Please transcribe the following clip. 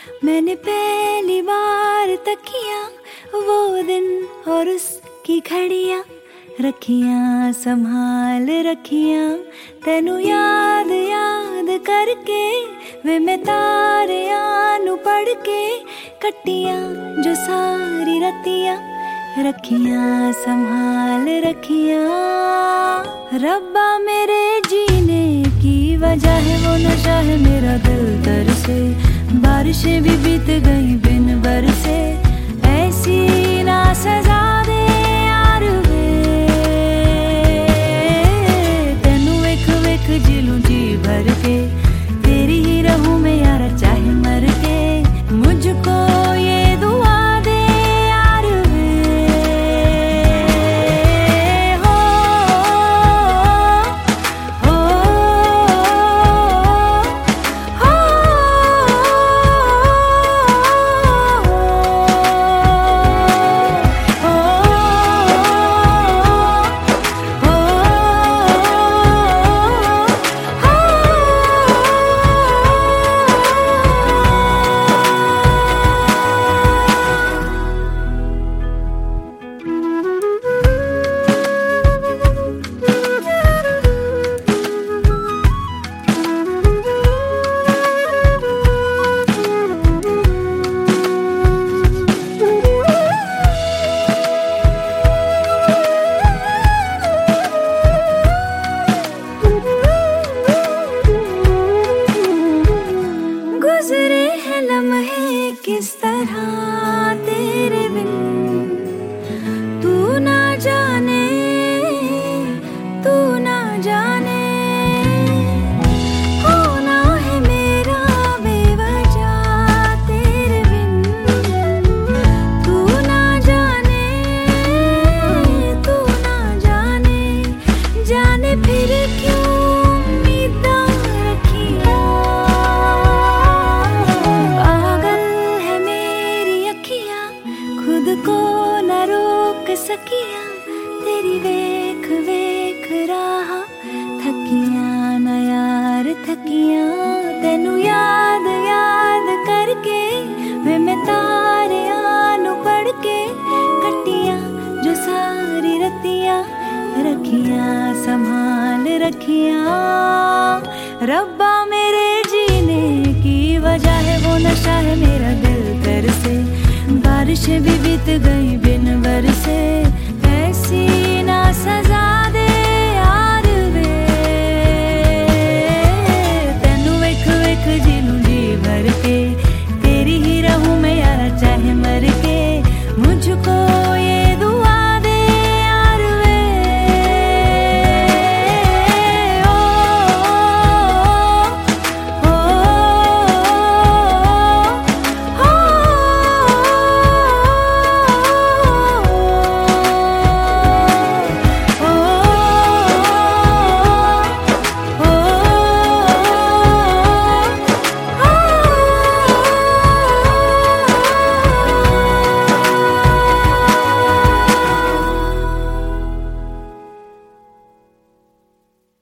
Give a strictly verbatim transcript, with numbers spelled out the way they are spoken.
मैंने पहली बार तकिया वो दिन और उसकी घड़ियां रखियां संभाल रखियां तेनू याद याद करके वे मैं तारियां नू पढ़ के कट्टियां जो सारी रतियां रखियां संभाल रखियां। रब्बा मेरे जीने की वजह है वो नशा है मेरा दिल तरसे, बारिशें भी बीत गई बिन बरसे, ऐसी ना सजा दे यार वे तेनू वेख वेख जिलूं जी भर के, तेरी ही रहूं मैं यार चाहे मर के, मुझको ये दुआ दे यार वे हो हो हो किस तरह तेरे बिन तू ना जाने तू ना जाने होना है मेरा बेवजह तेरे बिन तू ना जाने तू ना जाने जाने फिर क्यों को न रोक सकिया तेरी वेख वेख रहा थकिया न यार थकिया तेनू याद याद करके वे मैं तारियां नू पढ़ के कट्टियां जो सारी रतियां रखियां संभाल रखियां। रब्बा मेरे जीने की वजह है वो नशा है मेरा दिल तरसे, बारिशें भी बीत गई